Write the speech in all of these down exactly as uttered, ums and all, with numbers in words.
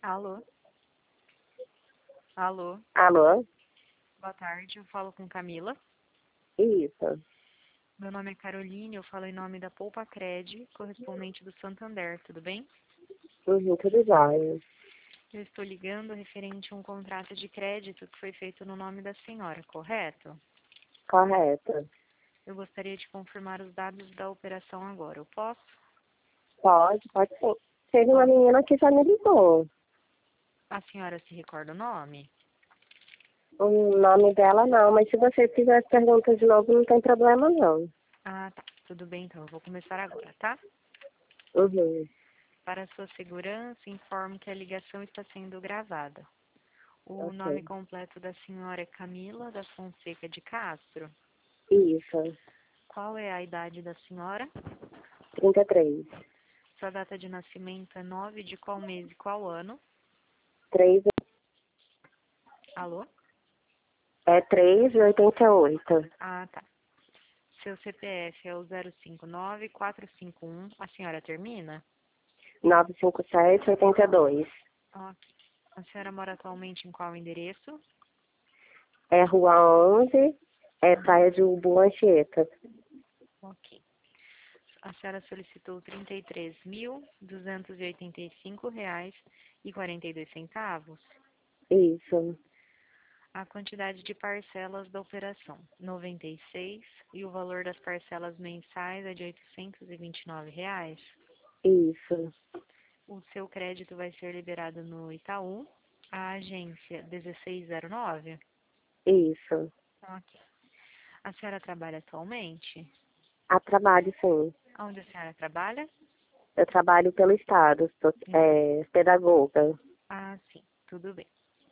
Alô? Alô? Alô? Boa tarde, eu falo com Camila. Isso. Meu nome é Caroline, eu falo em nome da Poupa Cred, correspondente do Santander, tudo bem? Uhum, tudo jóia. Eu estou ligando referente a um contrato de crédito que foi feito no nome da senhora, correto? Correto. Eu gostaria de confirmar os dados da operação agora, eu posso? Pode, pode sim. Teve uma menina que já me ligou. A senhora se recorda o nome? O nome dela não, mas se você fizer as perguntas de novo, não tem problema não. Ah, tá. Tudo bem, então. Eu vou começar agora, tá? Uhum. Para sua segurança, informo que a ligação está sendo gravada. O nome Ok. completo da senhora é Camila da Fonseca de Castro. Isso. Qual é a idade da senhora? trinta e três. Sua data de nascimento é nove de qual mês e qual ano? três Alô? é três e oitenta e oito. Ah, tá. Seu C P F é o zero cinco nove quatro cinco um. A senhora termina? nove cinco sete, oitenta e dois. Ok. A senhora mora atualmente em qual endereço? É Rua onze, é Praia de Ubu, Anchieta. Ok. A senhora solicitou trinta e três mil duzentos e oitenta e cinco reais e quarenta e dois centavos. Isso. A quantidade de parcelas da operação, noventa e seis, e o valor das parcelas mensais é de oitocentos e vinte e nove reais. Isso. O seu crédito vai ser liberado no Itaú, a agência dezesseis zero nove. Isso. Ok. A senhora trabalha atualmente? A trabalho, sim. Onde a senhora trabalha? Eu trabalho pelo Estado, sou é, pedagoga. Ah, sim, tudo bem.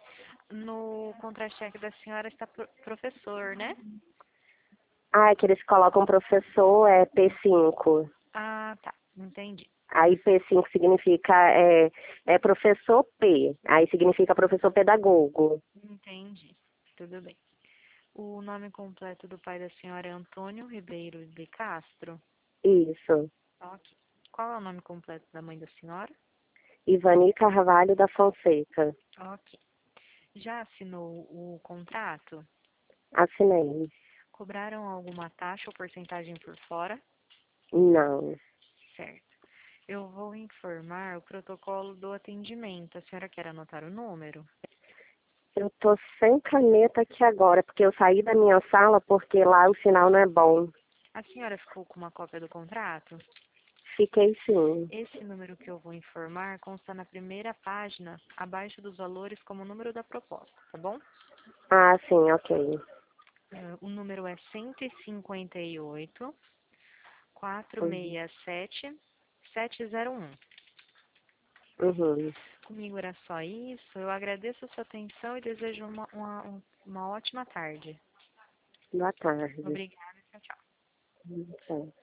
No contra-cheque da senhora está pro- professor, né? Ah, é que eles colocam professor, é P cinco. Ah, tá, entendi. Aí P cinco significa é, é professor P. Aí significa professor pedagogo. Entendi, tudo bem. O nome completo do pai da senhora é Antônio Ribeiro de Castro? Isso. Ok. Qual é o nome completo da mãe da senhora? Ivani Carvalho da Fonseca. Ok. Já assinou o contrato? Assinei. Cobraram alguma taxa ou porcentagem por fora? Não. Certo. Eu vou informar o protocolo do atendimento. A senhora quer anotar o número? Eu tô sem caneta aqui agora, porque eu saí da minha sala porque lá o sinal não é bom. A senhora ficou com uma cópia do contrato? Fiquei sim. Esse número que eu vou informar consta na primeira página, abaixo dos valores, como o número da proposta, tá bom? Ah, sim, ok. Uh, o número é cento e cinquenta e oito, Uhum. quatrocentos e sessenta e sete, setecentos e um. Uhum. Comigo era só isso. Eu agradeço a sua atenção e desejo uma, uma, uma ótima tarde. Boa tarde. Obrigada. Tchau, tchau. Uhum. Tchau.